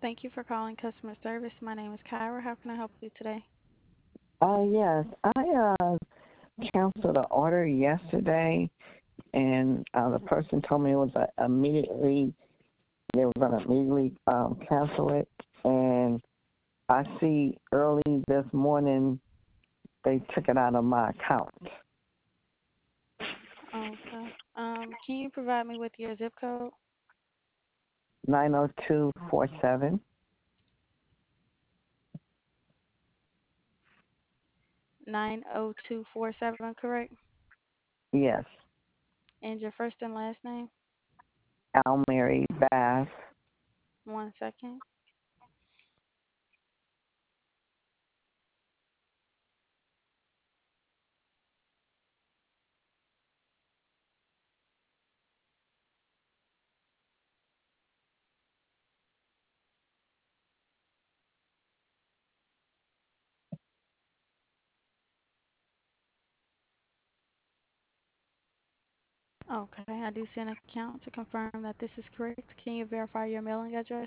Thank you for calling customer service. My name is Kyra. How can I help you today? Yes, I canceled an order yesterday, and the person told me it was immediately they were going to immediately cancel it. And I see early this morning they took it out of my account. Okay. Can you provide me with your zip code? 90247. 90247, correct? Yes, And your first and last name? Almary Bass. One second. Okay, I do see an account to confirm that this is correct. Can you verify your mailing address?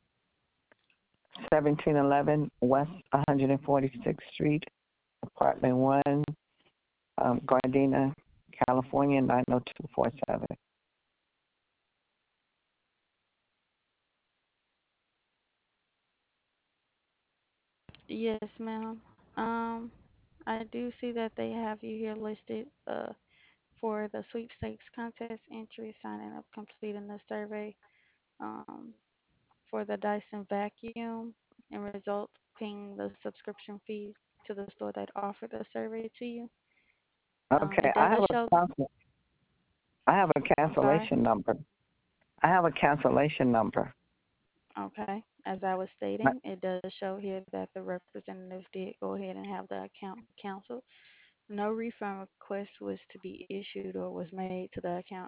1711 West 146th Street, Apartment 1, Gardena, California 90247. Yes, ma'am. Um, I do see that they have you here listed for the sweepstakes contest entry, signing up, completing the survey. Um, for the Dyson vacuum and result paying the subscription fee to the store that offered the survey to you. Okay, It does show. I have a I'm sorry. cancellation number. I have a cancellation number. Okay. As I was stating, it does show here that the representative did go ahead and have the account canceled. No refund request was to be issued or was made to the account.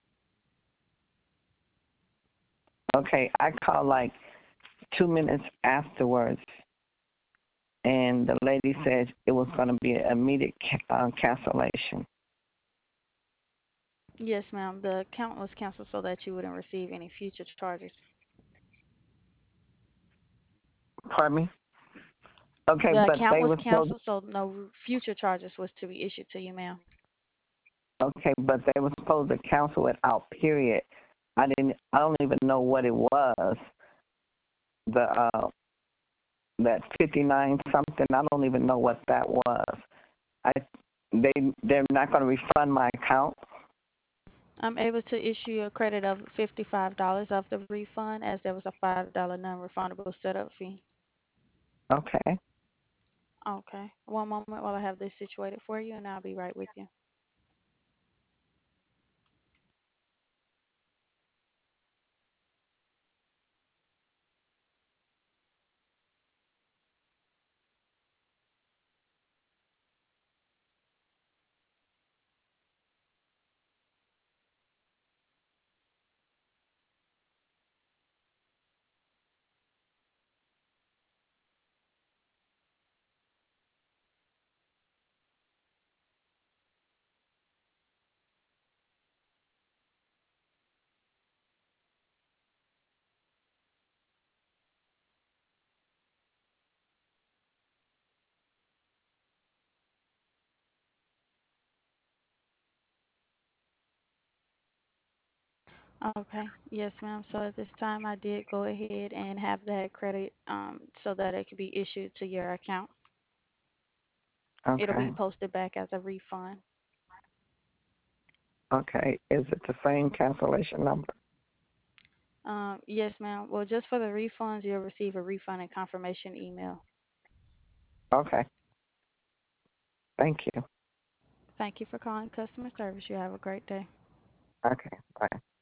Okay, I called like 2 minutes afterwards, and the lady said it was going to be an immediate cancellation. Yes, ma'am. The account was canceled so that you wouldn't receive any future charges. Pardon me? Okay, The but account they was were supposed. canceled so no future charges was to be issued to you, ma'am. Okay, but they were supposed to cancel it out. Period. I didn't. I don't even know what it was. The that 59 something. I don't even know what that was. I they they're not going to refund my account. I'm able to issue you a credit of $55 of the refund as there was a $5 non-refundable setup fee. Okay. Okay. One moment while I have this situated for you, and I'll be right with you. Okay. Yes, ma'am. So at this time, I did go ahead and have that credit so that it could be issued to your account. It'll be Okay. posted back as a refund. Okay. Is it the same cancellation number? Yes, ma'am. Well, just for the refunds, you'll receive a refund and confirmation email. Okay. Thank you. Thank you for calling customer service. You have a great day. Okay. Bye.